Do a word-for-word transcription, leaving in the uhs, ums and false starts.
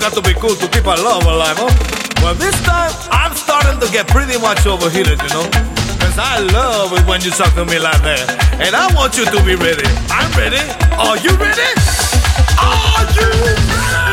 got to be cool to keep our love alive, huh? Well, this time, I'm starting to get pretty much overheated, you know? Cause I love it when you talk to me like that. And I want you to be ready. I'm ready. Are you ready? Are you ready?